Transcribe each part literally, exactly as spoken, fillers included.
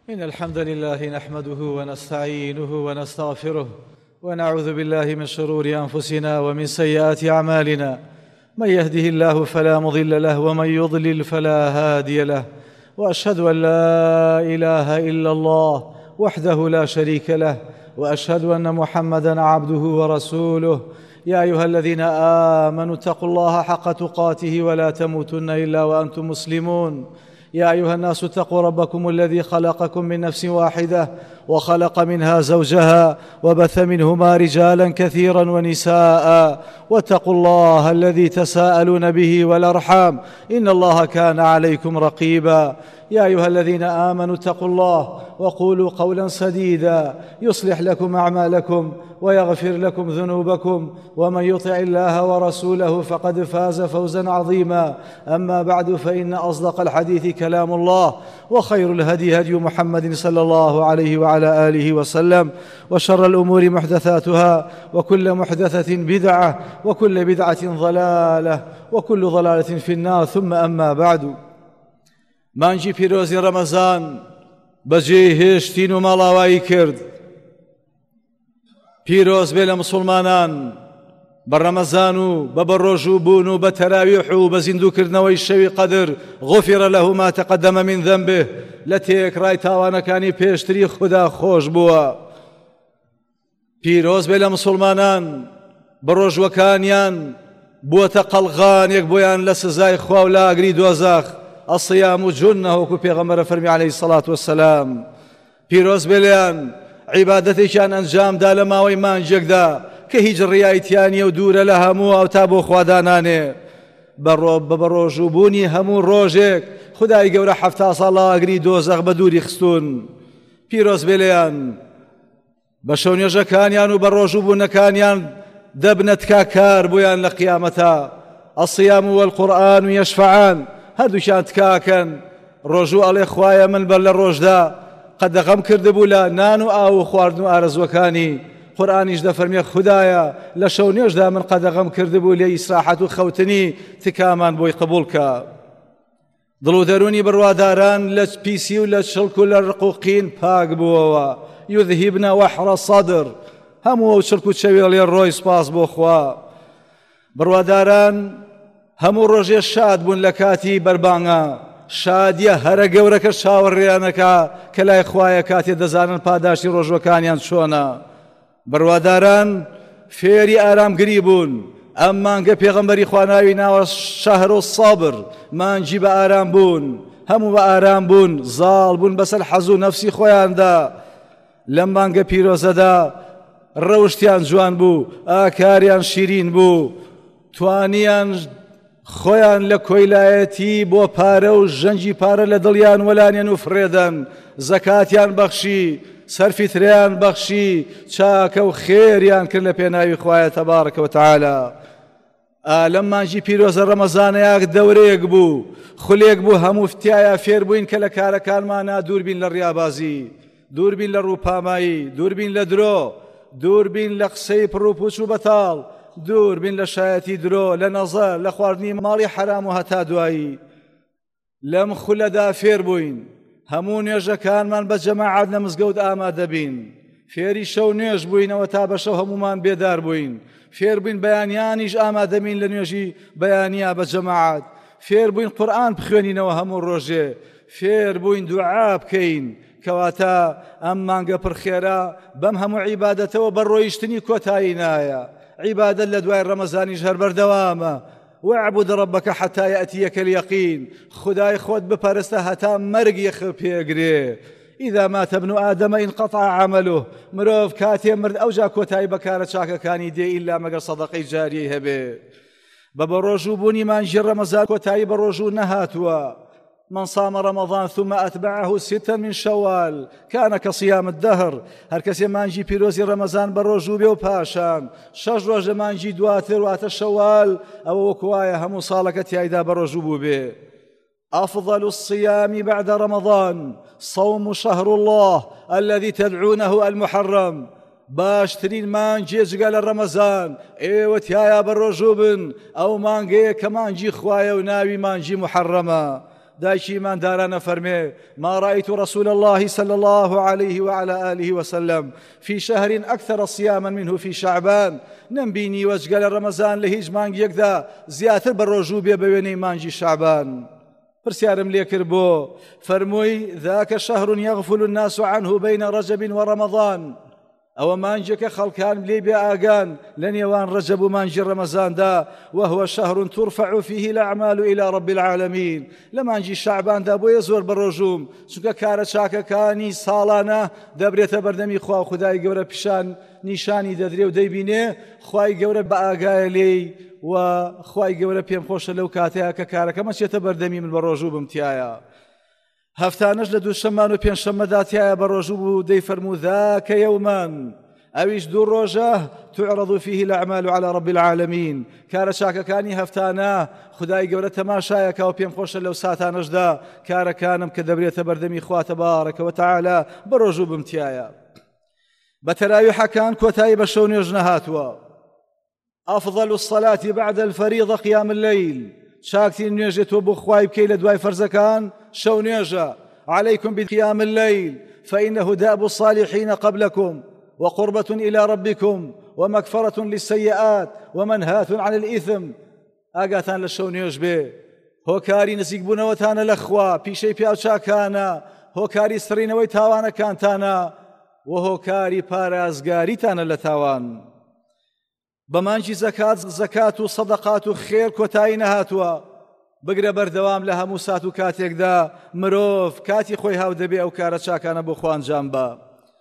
إن الحمد لله نحمده ونستعينه ونستغفره ونعوذ بالله من شرور أنفسنا ومن سيئات أعمالنا. من يهده الله فلا مضل له ومن يضلل فلا هادي له، وأشهد أن لا إله إلا الله وحده لا شريك له، وأشهد أن محمدًا عبده ورسوله. يا أيها الذين آمنوا اتقوا الله حق تقاته ولا تموتن إلا وأنتم مسلمون. يا أيها الناس اتقوا ربكم الذي خلقكم من نفس واحدة وخلق منها زوجها وبث منهما رجالا كثيرا ونساء، واتقوا الله الذي تساءلون به والأرحام إن الله كان عليكم رقيبا. يا أيها الذين آمنوا اتقوا الله وقولوا قولا سديدا يصلح لكم أعمالكم ويغفر لكم ذنوبكم، ومن يطع الله ورسوله فقد فاز فوزا عظيما. أما بعد، فإن أصدق الحديث كلام الله، وخير الهدي هدي محمد صلى الله عليه وعلى آله وسلم، وشر الأمور محدثاتها، وكل محدثة بدعة، وكل بدعة ضلالة، وكل ضلالة في النار. ثم أما بعد، مانجی پیرۆزی ڕەمەزان بەجێی هێشتین و ماڵاوایی کرد. پیرۆز بێ لە مسلمانان بە ڕەمەزان و بە بەڕۆژوو بوون و بە تەراویح و بە زیندووکردنەوەی شەوی قەدر غوفر له ما تقدم من ذنبه، لە تێکڕای تاوانەکانی پێشتری خوددا خۆش بووە. پیرۆز بێ لە مسلمانان بە ڕۆژوەکانیان بووەتە قەڵغانێک بۆیان لە سزای خوا و لە ئاگری دۆزەخ. الصيام جنة وكو پیغمبر فرمي عليه الصلاة والسلام. پیرۆز بێلیان عیبادەتێکیان ئەنجام دا لە ماوەی مانجێکدا کە هیچ ڕیایەتیانیە و دوورە لە هەموو ئەو تا بۆ خوادانانێ. بە ڕۆژوو بوونی هەموو ڕۆژێک خودای گەورە حەفتا ساڵ ئاگری دۆزەخ بە دووری خستون. پیرۆز بێلیان بە شەو نوێژەکانیان و بە ڕۆژوو بوونەکانیان دەبنە تکاکار بۆیان لە قیامەتە. الصيام والقرآن يشفعان، هەردووکیان تکاکەن. ڕۆژوو ئەڵێ خوایە من بەر لە ڕۆژدا قەدەغەم کردبوو لە نان و ئاو و خواردن و ئارەزوەکانی. قورئانیش دەفەرمێ خودایە لە شەو نوێژدا من قەدەغەم کردبوو لێ ئیسراحەت و خەوتنی تکامان بۆی قبوڵ کە. دڵ و دەرونی بڕواداران لە پیسی و لە چڵک و لە ڕقوقین پاک بووەوە. یوذهبنە وەحرە سەدر، هەموو ئەو چڵک و چەوێڵێ ڕۆی سپاس بۆ خوا. بڕواداران هەموو ڕۆژێ شاد بوون لە کاتی بەربانگە. شادیە هەرە گەورەکە چاوەڕێیانەکە کە لای خوایە کاتێ دەزانن پاداشی ڕۆژوەکانیان چۆنە. بڕواداران فێری ئارامگری بوون. ئەم مانگە پێغەمبەری خوا ناوی ناوە شەهر و سەبر، مانجی بە ئارام بوون. هەموو بە ئارام بوون، زاڵ بوون بەسەر حەز و نەفسی خۆیاندا. لەم مانگە پیرۆزەدا ڕەوشتیان جوان بوو، ئاکاریان شیرین بوو، توانیان خۆیان لە کۆیلایەتی بۆ پارە و ژەنجی پارە لە دڵیان وەلانێن و فرێدەن. زەکاتیان بەخشی، سەرفی تریان بەخشی، چاکە و خێریان کرد لە پێناوی خوایە تەبارەکە وتەعالە. لەم مانجی پیرۆزە ڕەمەزانەیەک دەورەیەک بوو، خولێک بوو هەموو فتیایە فێر بووین کە لە کارەکانمانە دووربین لە ڕیابازی، دووربین لە ڕووپامایی، دووربین لە درۆ، دووربین لە قسەی پڕوپوچ و بەتاڵ، دوور بین لە شایەتی درۆ، لە نەزەر، لە خواردنی ماڵی حرام و هەتا دوایی. لەم خولەدا فێر بووین. هەموو نوێژەکانمان بە جەماعەت لە مزگەوت ئامادە بین. فێری شەو نوێژ بووینەوە تا بە شەو هەمومان بێدار بووین. فێر بووین بەیانیانیش ئامادە بین لە نوێژی بەیانیا بە جەماعەت. فێر بووین قورئان بخوێنینەوە هەموو ڕۆژێ. فێر بووین دوعا بکەین، کەواتە ئەم مانگە پڕخێرا بەم هەموو عیبادەتەوە بە ڕۆیشتنی کۆتایی نایە. عیبادەت لە دوای ڕەمەزانیش هەر بەردەوامە. واعبد ربك حتى يأتيك اليقين، خدای خۆت بپەرستە هەتا مەرگ یەخ پێگرێ. إذا مات ابن آدم انقطع عمله، مرۆڤ کاتێ مرد ئەوجا کۆتایی بەکارە چاکەکانی دێ ئیلا مەگەر سەدەقەی جاریەی هەبێ. بە بە ڕۆژوو بوونی مانجی ڕەمەزان کۆتایی بە ڕۆژوو نەهاتووە. من صام رمضان ثم أتبعه ستا من شوال كان كصيام الدهر. هر کسی مانجی پیرۆزی ڕەمەزان بە ڕۆژوو بێ و پاشان شەش ڕۆژ لە مانجی دواتر واتە شەوال، ئەوە وەکوایە هەموو ساڵەکە تیایدا بە ڕۆژوو بوو بێ. أفضل الصيام بعد رمضان صوم شهر الله الذي تدعونه المحرم. باشترین مانجێ جگە لە ڕەمەزان ئێوە تایە بە ڕۆژوو بن، ئەو مانگەیە کە مانجی خوایە و ناوی مانجی محەڕەمە. دایکی ئیماندارانە فەرمێ ما رأيت رسول الله صلى الله عليه وعلى آله وسلم في شهر أكثر صياما منه في شعبان نمبینی وەجگە لە ڕەمەزان لە هیچ مانگیەکدا زیاتر بە ڕۆژوو بێ بە وێنەی مانگی شعبان. پرسیارم لێ کرد بۆ فەرمووی ذاك شهر يغفل الناس عنه بين رجب ورمضان ئەوە مانجێکە خەڵکان لێ بێ ئاگان لە نێوان ڕەجەب و مانجی ڕەمەزاندا وهو شهر ترفع فيه الأعمال إلى رب العالمين لە مانجی شعباندا بۆیە زۆر بەڕۆژوم چونکە کارە چاکەکانی ساڵانە دەبرێتە بەردەمی خوا و خودای گەورە پیشان نیشانی دەدرێ و دەیبینێ خوای گەورە بە ئاگایە لێی و خوای گەورە پێم خۆشە لەو کاتەیە کە کارەکەمە چێتە بەردەمی من بە ڕۆژوو بم تایە. هەفتانەش لە دووشەممان و پێنجشەممەدا تایە بە ڕۆژوو بوو دەیفەرموو ذاك يومان ئەویش دوو ڕۆژە تعرض فيه الأعمال على رب العالمين کارە چاکەکانی هەفتانە خدای گەورە تەماشایەکە و پێم خۆشە لەو ساتانەشدا کارەکانم کە دەبرێتە بەردەمی خوا تەبارەکە و تەعالە بە ڕۆژوو بم تایە. بە تەراویحەکان کۆتایی بە شەو نوێژ نەهاتووە. أفضل الصلاة بعد الفريضة قيام الليل چاکترین نوێژێ تۆ بۆ خوای بکەی لە دوای فەرزەکان شەو نوێژە. عليكم بقيام الليل فإنه دأب الصالحين قبلكم وقربة إلى ربكم ومغفرة للسيئات ومنهاة عن الإثم. ئاگاتان لە شەو نوێژ بێ هۆکاری نزیک بوونەوەتانە لە خوا پیشەی پیاو چاکانە هۆکاری سڕینەوەی تاوانەکانتانە و هۆکاری پارازگاریتانە لە تاوان. بەمانجی زەکات زەکات و سەدەقات و خێر کۆتایی نەهاتووە. بگرە بەردەوام لە هەموو سات و کاتێکدا مرۆڤ کاتی خۆی هاو دەبێ ئەو کارە چاکانە بۆ خوا ئەنجام بە.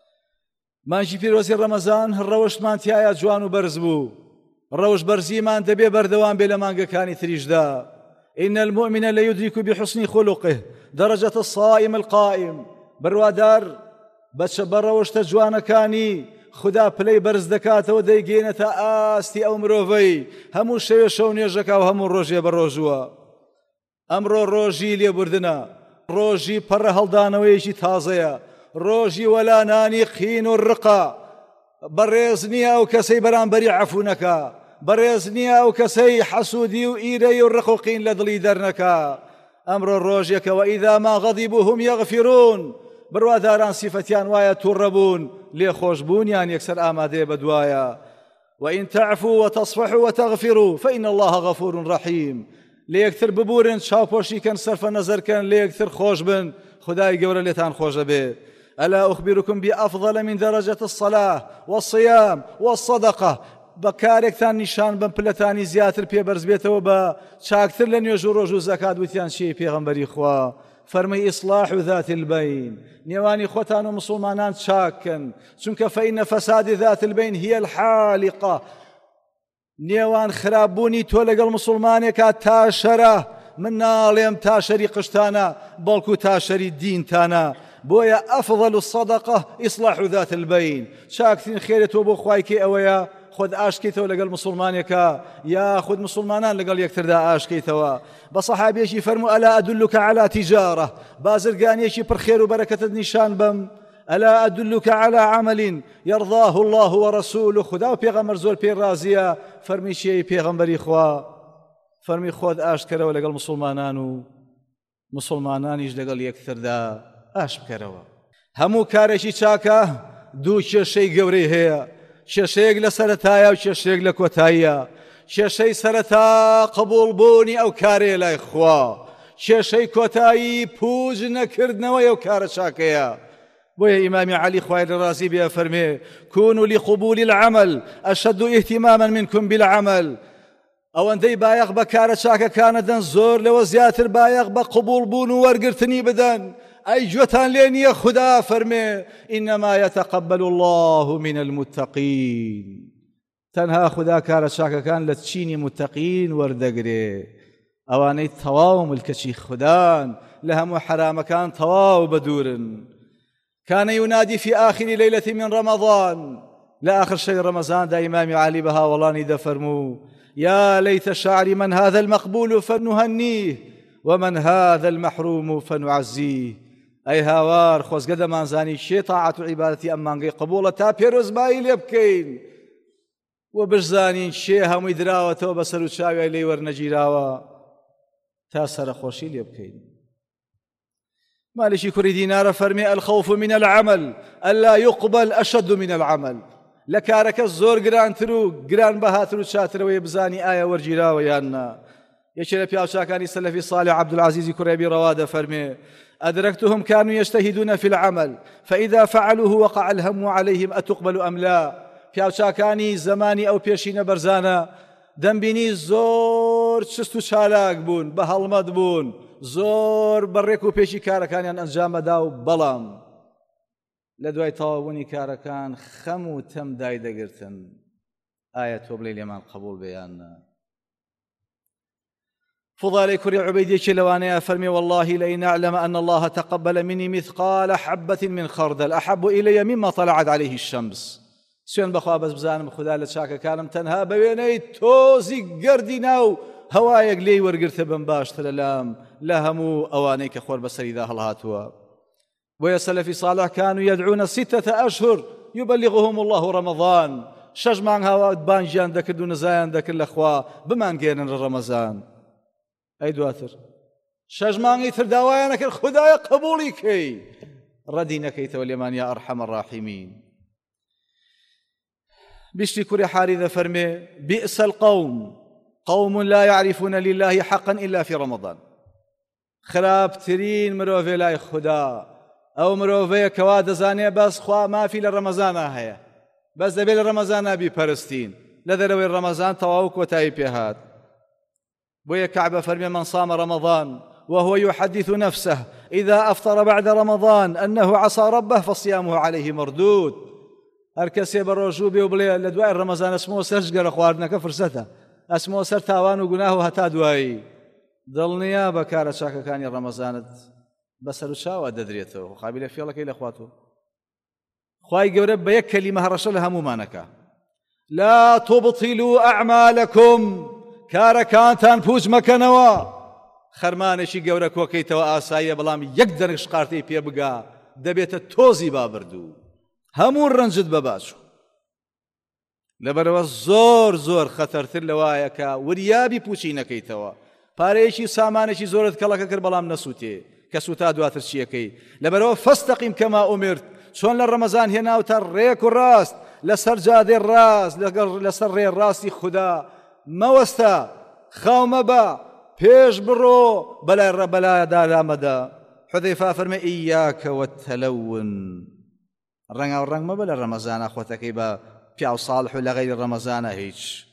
مانجی پیرۆزی ڕەمەزان ڕەوشمان تایە جوان و بەرز بوو. ڕەوش بەرزیمان دەبێ بەردەوام بێ لە مانگەکانی تریشدا. إن المؤمن ليدرك بحسن خلقه درجة الصائم القائم. بڕوادار بە ڕەوشتە جوانەکانی خدا پلەی بەرز دەکاتەوە دەیگەێنێتە ئاستی ئەو مرۆڤەی هەموو شەوێ شەو نوێژەکە و هەموو ڕۆژێ بە ڕۆژووە. ئەمڕۆ ڕۆژی لێبوردنە، ڕۆژی پەڕە هەڵدانەوەیەکی تازەیە، ڕۆژی وەلانانی قین و ڕقە. بەڕێز نییە ئەو کەسەی بەرامبەری عەفوونەکە، بەڕێز نییە ئەو کەسەی حەسوودی و ئیرەی و ڕق و قین لە دڵی دەرنەکە. ئەمڕۆ ڕۆژێکەوە ئیذا ما غەضیبوا هم یەغفیرون. بڕواداران سیفەتیان وایە تووڕەبوون لێخۆشبوونیان یەکسەر ئامادەیە بەدوایە. وإن تعفوا وتصفحوا وتغفروا فإن الله غفور رحيم. لە یەکتر ببورن چاوپۆشیکەن سەرفە نەزەرکەن لە یەکتر خۆش بن خدای گەورە لێتان خۆشە بێ. ألا أخبركم بأفضل من درجة الصلاة والصيام والصدقة. بەکارێکتان نیشان بم پلەتانی زیاتر پێبەرز بێتەوە بە چاکتر لە نوێژ و ڕۆژ و زەکات وتیان چی پێغەمبەری خوا فەرمەی ئیصلاح ذات البین نێوانی خۆتان و مسلمانان چاکن چونکە فەئینە فەسادی ذات البین هی الحالقة. نێوان خراپبوونی تۆ لەگەڵ مسلمانێکە تاشەرە، من ناڵێم تاشەری قشتانە بەڵکو تاشەری دینتانە. بۆیە ئەفضل الصدقة إصلاح ذات البین. چاکترین خێرە تۆ بۆ خوای کێ ئەوەیە خود ئاشکەیتەوە لەگەڵ مسلمانێکە یا خود مسلمانان لەگەڵ یەکتردا ئاشکەیتەوە. بە سەحابێکی فەرموو ئەلا ئەدلوکە عەلا تیجارە، بازرگانیەکی پڕخێر و بەرەکەتت نیشان بم. ئەلا ئەدلوکە عەلا عەمەل یەرضاه الله وەرەسوولوه. خدا و پێغەمبەر زۆر پێی رازیە. فەرمی چیەی پێغەمبەری خوا؟ فەرمی خۆت ئاشکەرەوە لەگەڵ مسلمانان و مسلمانانیش لەگەڵ یەکتردا ئاش بکەرەوە. هەموو کارێکی چاکە دوو کێشەی گەورەی هەیە، کێشەیەک لە سەرەتایە و کێشەیەک لە کۆتاییە. کێشەی سەرەتا قبوڵبوونی ئەو کارەیە لای خوا، کێشەی کۆتایی پووج نەکردنەوەی ئەو کارە چاکەیە. بۆیە ئیمامی عەلی خوای لێ ڕازی بێ فەرمێ كونوا لقبول العمل أشد اهتماما منكم بالعمل. ئەوەندەی بایەق بە کارە چاکەکانە دەن زۆر لەوە زیاتر بایەق بە قبوڵبوون و وەرگرتنی بدەن. ئەی گوێتان لێ نییە خدا فەرمێ ئینەما یەتەقەبەل الله من المتقین. تەنها خدا کارە چاکەکان لە چینی متەقین وەردەگرێ، ئەوانەی تەواو ملکەچی خودان لە هەموو حرامەکان تەواو بەدورن. كان ينادي في آخر ليلة من رمضان، لا آخر شيء رمضان دا إمام علي بها والله دفرمو يا ليت شعري من هذا المقبول فنهنيه ومن هذا المحروم فنعزيه. أي هاوار خوز قد ما زاني شي طاعة عبادتي أمانقي قبولة تا بيروز بايل يبكين وبرزانين شي هم يدراوة وبسروا شاوي لي ورنجيراوة تا سر خوشي ليبكين. مالشي كري دينار فرمي الخوف من العمل ألا يقبل أشد من العمل لكارك الزور قران ترو قران بهاترو شاتر ويبزاني آية ورجيرا ويانا يشرب يا شاكاني سلفي صالح عبد العزيز كريبي رواد فرمي أدركتهم كانوا يجتهدون في العمل فإذا فعلوه وقع الهم عليهم أتقبل أم لا يا شاكاني زماني أو بيشين برزانا دەمبینی زۆر چست و چالاک بوون بە هەڵمەت بوون زۆر بەڕێک و پێشی کارەکانیان ئەنجامەدا و بەڵام لە دوای تەواوبوونی کارەکان خەم و تەم دای دەگرتن ئایا تۆ بڵێ لێمان قبول بێیاننا فضالي كري عبيدي شلواني فرمي والله لئن أعلم أن الله تقبل مني مثقال حبة من خردل أحب إلي مما طلعت عليه الشمس سوێن بەخوا بەس بزانم خوددا لە چاکەکانم تەنها بەوێنەی تۆزی گەردی ناو هەوایەک لێی وەرگرتە بم باشترە لام لە هەموو ئەوانەی کە خۆر بەسەریدا هەڵهاتووە بۆیە سەلەفی صالح كانوا يدعون ستة أشهر يبلغهم الله رمضان شەش مانگ هاوات بانگیان دەکرد و نزایان دەکرد لەخوا بمانگێنن لە ڕەمەزان ئەی دواتر شەش مانگی تر داوایان نەکرد خوددایە قبوڵی کەی ڕەدی نەکەیتەوە لێمان یا ئەرحەم الراحیمین بشتي كوري حارثة فرمي بئس القوم قوم لا يعرفون لله حقا إلا في رمضان خرابترين مروفي لا خدا أو مروفي كواد زانية بس خوا ما في للرمضان هيا بس دبي للرمضان بي برستين لذروي الرمضان تواوك وتايبيهات بويا كعبة فرمي من صام رمضان وهو يحدث نفسه إذا أفطر بعد رمضان أنه عصى ربه فصيامه عليه مردود هەر کەسێ بە ڕۆژوو بێ و بڵێ لە دوای ڕەمەزان ئەسمەوە سەر گەرە خواردنەکە فرسەتە ئەسمەوە سەر تاوان و گوناه و هەتا دوایی دڵنیا بە کارە چاکەکانی ڕەمەزانت بەسەر و چاوە دەدرێتەوە قابلە فێڵەکەی لە خواتەوە خوای گەورە بە یەک کەلیمە هەڕەشە لە هەمومانەکە لا تبطلوا أعمالكم کارەکانتان پوچ مەکەنەوە خەرمانێکی گەورە کۆکەیتەوە ئاساییە بەڵام یەک دەرگ شقارتەی پێ بگا دەبێتە تۆزی بابردوو هەموو ڕەنجت بەباچوو لەبەرەوە زۆر زۆر خەتەرتر لەوایە کە وریابی پوچی نەکەیتەوە پارەیەکی سامانێکی زۆرت کەڵەکە کرد بەڵام نەسووتێ کە سوتا دواتر چیەکەی لەبەرەوە فەستەقیم کەما ئومرت چۆن لە ڕەمەزان هێناوتە ڕێک و ڕاست لەسەر جادێ ڕاست لەسەر ڕێ ڕاستی خوددا مەوەستە خاو مەبە پێش بڕۆ بەلای ڕەبەلایەدا لامەدا حودەیفا فەرمێ ئیاکە وەتەلەون ڕەنگا و ڕەنگ مەبە لە ڕەمەزانە خۆتەکەی بە پیا و ساڵح و لە غەیری ڕەمەزانە هیچ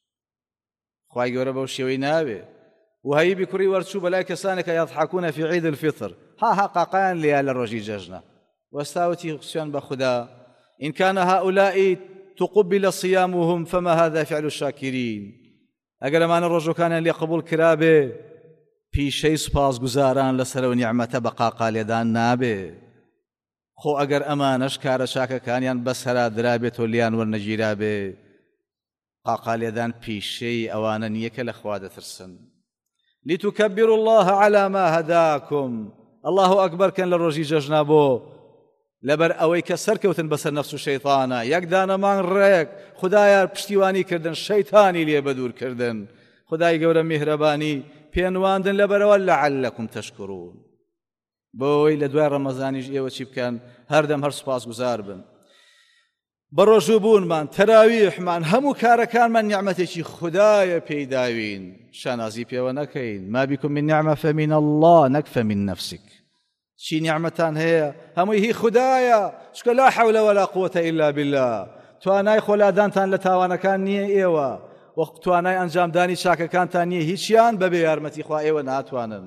خوای گەورە بەو شێوەی ناوێ وهەیبی کوڕی وەرچوو بەلای کەسانێکە یەضحەکوونە فی عید الفطر ها ها قاقایان لێیە لە ڕۆژی جەژنە وەستاوتی سوێن بە خودا إن كان هؤلاء تقبل صيامهم فما هذا فعل الشاكرين ئەگەر ئەمانە ڕۆژەکانیان لێ قبول کرابێ پیشەی سوپاسگوزاران لەسەرەوە نیعمەتە بە قاقا لێدان نابێ خۆ ئەگەر ئەمانەش کارە چاکەکانیان بەسەرا درابێت و لیان وەرنەگیرابێ قاقا لێدان پیشەی ئەوانە نییە کە لەخوا دەترسن لتكبروا الله على ما هداكم الله أكبر كان للروجي جەژنا بۆ لەبەر ئەوەی کە سەرکەوتن بەسەر نەفس و شەیطانە یەک دانەمان ڕێک خودایە پشتیوانی کردن شەیطانی لێ بەدوورکردن خودای گەورە میهرەبانی پێنواندن لەبەرەوە لەعەلەکم تەشکروون بۆی لە دوای ڕەمەزانیش ئێوە چی بکەن هەردەم هەر سوپاسگوزار بن بە ڕۆژووبوونمان تەراویحمان هەموو کارەکانمان نیعمەتێکی خودایە پێیداوین شانازی پێوە نەکەین ما بكم من نعمة فمن الله نەک فمن نفسك چی نیعمەتان هەیە هەمووی هی خودایە چکە لا حول ولا قوة إلا بالله توانای خۆلادانتان لە تاوانەکان نییە ئێوە وەک توانای ئەنجامدانی چاکەکانتان نییە هیچیان بەبێ یارمەتی خوا ئێوە ناتوانن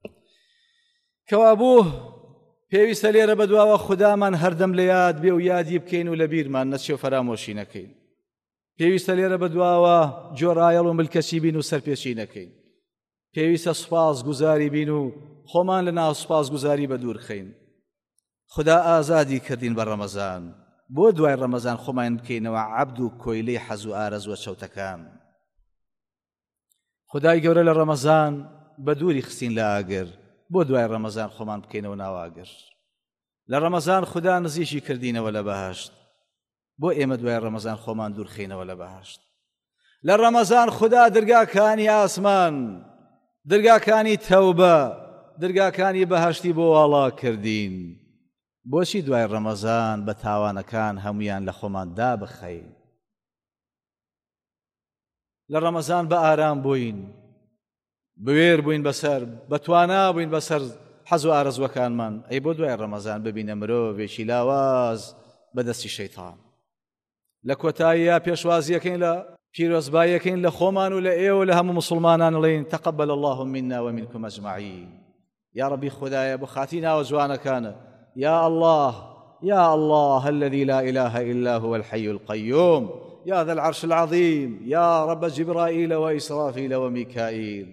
کەوا بوو پێویستە لێرە بەدواوە خودامان هەردەم لە یاد بێ و یادی بکەین و لە بیرمان نەچێ و فەرامۆشی نەکەین پێویستە لێرە بەدواوە جۆرایەڵ و ملکەچی بین و سەرپێچی نەکەین پێویستە سوپاس گوزاری بین و خۆمان لە ناو سوپاس گوزاری بە دوور خەین خدا ئازادی کردین بە ڕەمەزان بۆ دوای ڕەمەزان خۆمان بکەینەوە عەبد و کۆیلەی حەز و ئارەزوە چەوتەکان خدای گەورە لە ڕەمەزان بە دووری خستین لە ئاگر بۆ دوای ڕەمەزان خۆمان بکەینەوە ناواگر لە ڕەمەزان خدا نزیشی کردینەوە لە بەهەشت بۆ ئێمە دوای ڕەمەزان خۆمان دوورخینەوە لە بەهەشت لە ڕەمەزان خدا دەرگاکانی ئاسمان دەرگاکانی تەوبە دەرگاکانی بەهەشتی بۆ واڵا کردین. بۆچی دوای ڕەمەزان بە تاوانەکان هەمویان لە خۆمان دابخەین؟ لە ڕەمەزان بە ئارام بووین، بوێر بووین بەسەر، بەتوانا بووین بەسەر حەز و ئارەزوەکانمان. ئەی بۆ دوای ڕەمەزان ببینە مرۆڤێکی لاواز بەدەستی شەیتان. لە کۆتاییە پێشوازیەکەین لە پیرۆزباییەکەین لە خۆمان و لە ئێوە لە هەموو مسلمانان ئەڵێین تەقەبەل الله منا ومنکم ئەجمعین. یا ربی خدایە بۆ خاتی ناوە جوانەکانە، یا الله يا الله الذي لا إله إلا هو الحي القيوم يا ذا العرش العظيم يا رب جبرائيل وإسرافيل وميكائيل.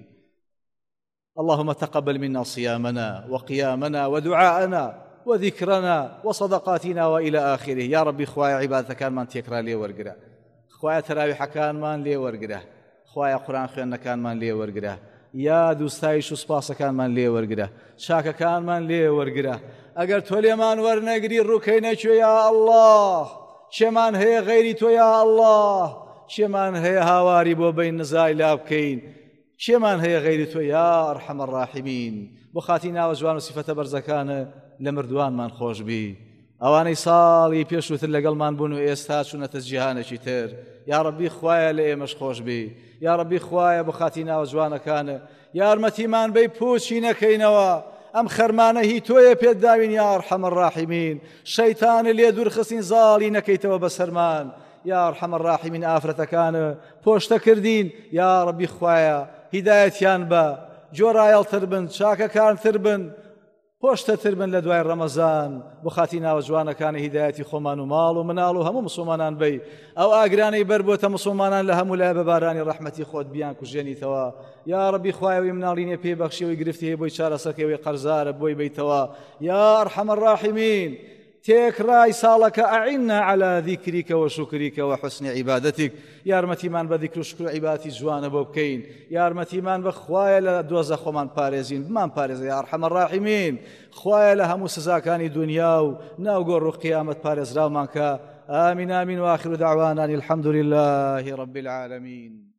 اللهم تقبل منا صيامنا وقيامنا ودعاءنا وذكرنا وصدقاتنا وإلى آخره. يا ربي خوايا عبادتك كان من تكرا لي ورقرا، خوايا تراويح كان من لي ورقرا، خوايا قرآن خوێندنەکان كان من لي ورقرا، یا دووستایش و سپاسەکانمان لێ وەرگرە، چاکەکانمان لێ وەرگرە. ئەگەر تۆ لێمان وەرنەگری ڕووکەی نەچوێ یا الله، چێمان هەیە غەیری تۆ یا الله، چێمان هەیە هاواری بۆ بین نزای لا بکەین، چێمان هەیە غەیری تۆ یا ئەرحەم الراحیمین. بۆ خاتی ناوە جوان و سیفەتە بەرزەکانە لە مردوانمان خۆش بی. ئەوانەی ساڵی پێشووتر لەگەڵمان بوون و ئێستا چوونەتە جیهانێکی تر، یا ربی خوایە لە ئێمەش خۆش بی. یا ربی خوایە بۆ خاتی ناوە جوانەکانە یارمەتیمان بەی پوچی نەکەینەوە، ئەم خەرمانە هی تۆیە پێت داوین یا ئەرحەم الراحیمین. شەیتانە لێ دوورخستین زاڵی نەکەیتەوە بەسەرمان، یا ئەرحەم الراحیمین. ئافرەتەکانە پۆشتە کردین، یا ربی خوایە هیدایەتیان بە، جۆرایەڵتر بن، چاکەکانتر بن، پۆشتەتر بن لە دوای ڕەمەزان. بۆ خاتی ناوە جوانەکانی هیدایەتی خۆمان و ماڵ و مناڵ و هەموو مسلمانان بی. ئەو ئاگرانەی بەربووتە مسلمانان لە هەموو لای بە بارانی ڕەحمەتی خۆت بیان کوژێنیتەوە. یا ربی خوایەوەی مناڵینێ پێی بەخشیەوەی گرفتی بۆی چارەسەرکەوەی قەرزارە بۆی بیتەوە، یا ئەرحەم الراحیمین. تێکڕای ساڵەکە ئەعیننا عەلا ذیکریکە و شوکریکە و حوسنی عیبادەتیک. یارمەتیمان بە ذیکر و شکر و عیبادەتی جوانە بۆ بکەین، یارمەتیمان بە خوایە لە دۆزە خۆمان پارێزین، بمان پارێزە یا ئەرحەم الراحیمین. خوایە لە هەموو سزاکانی دنیا و ناوگۆڕ و قیامەت پارێزراومان کە. آمین آمین و آخر دعوانا الحمد لله رب العالمين.